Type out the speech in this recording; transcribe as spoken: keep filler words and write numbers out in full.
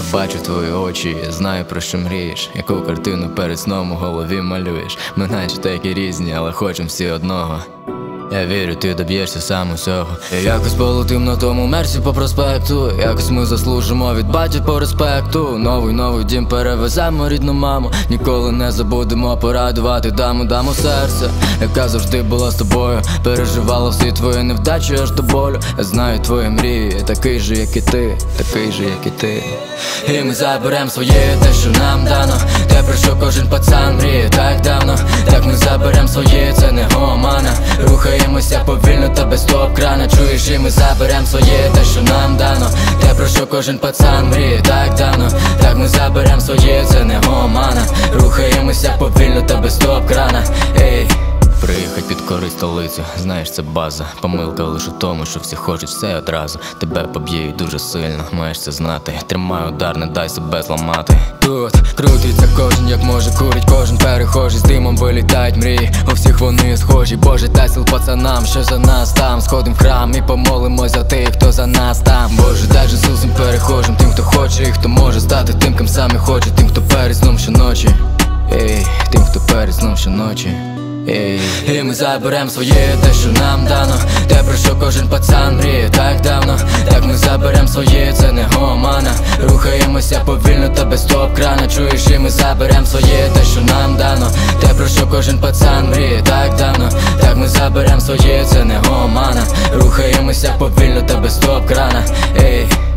бачу твої очі, я знаю, про що мрієш, яку картину перед сном у голові малюєш. Ми наче такі різні, але хочем всі одного. Я вірю, ти доб'єшся сам усього. І якось полетим на тому мерсі по проспекту. Якось ми заслужимо від батьків по респекту. Новий, новий дім перевеземо рідну маму. Ніколи не забудемо порадувати даму, даму серця, яка завжди була з тобою. Переживала всі твої невдачі аж до болю. Я знаю твої мрії, такий же, як і ти, такий же, як і ти. І ми заберем своє, те, що нам дано, те, про що кожен пацан мріє так давно. Так ми заберем своє, це не омана. Рухаємося повільно та без стоп-крана. Чуєш, і ми заберем своє, те, що нам дано, те, про що кожен пацан мріє так давно. Так ми заберем своє, це не омана. Рухаємося повільно та без стоп-крана. Ей, приїхать підкорить столицю, знаєш, це база. Помилка лише у тому, що всі хочуть все одразу. Тебе поб'ють дуже сильно, маєш це знати. Тримай удар, не дай себе зламати. Тут крутиться кожен, як може, курить кожен перехожий. З димом вилітають мрії, у всіх вони схожі. Боже, дай сил пацанам, що за нас там. Сходим в храм і помолимось за тих, хто за нас там. Боже, дай же сил всім перехожим, тим, хто хоче і хто може стати тим, ким самі хоче. Тим, хто перед сном щоночі, ей, тим, хто перед сном щоночі. Ей. І ми заберем своє, те, що нам дано, те, про що кожен пацан мріє так давно. Так ми заберем своє, це не омана. Рухаємося повільно та без стоп-крана. Чуєш, і ми заберем своє, те, що нам дано, те, про що кожен пацан мріє так давно. Так ми заберем своє, це не омана. Рухаємося повільно та без стоп-крана. Ей.